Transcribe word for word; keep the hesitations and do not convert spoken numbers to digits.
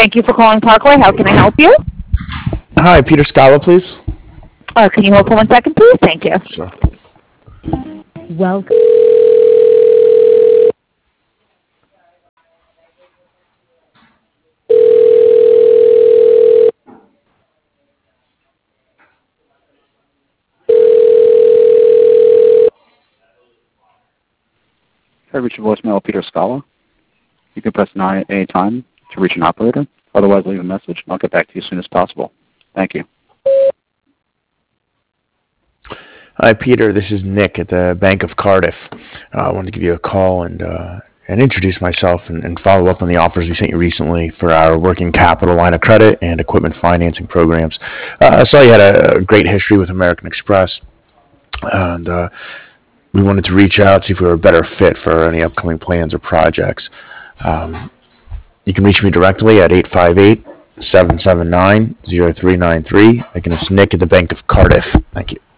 Thank you for calling Parkway. How can I help you? Hi, Peter Scala, please. Uh, can you hold for one second, please? Thank you. Sure. Welcome. If I reach your voicemail, Peter Scala, you can press nine at any time to reach an operator. Otherwise, leave a message, and I'll get back to you as soon as possible. Thank you. Hi, Peter. This is Nick at the Bank of Cardiff. Uh, I wanted to give you a call and uh, and introduce myself and, and follow up on the offers we sent you recently for our working capital line of credit and equipment financing programs. Uh, I saw you had a, a great history with American Express, and uh, we wanted to reach out, see if we were a better fit for any upcoming plans or projects. Um, you can reach me directly at eight five eight, seven seven nine, zero three nine three. Again, it's Nick at the Bank of Cardiff. Thank you.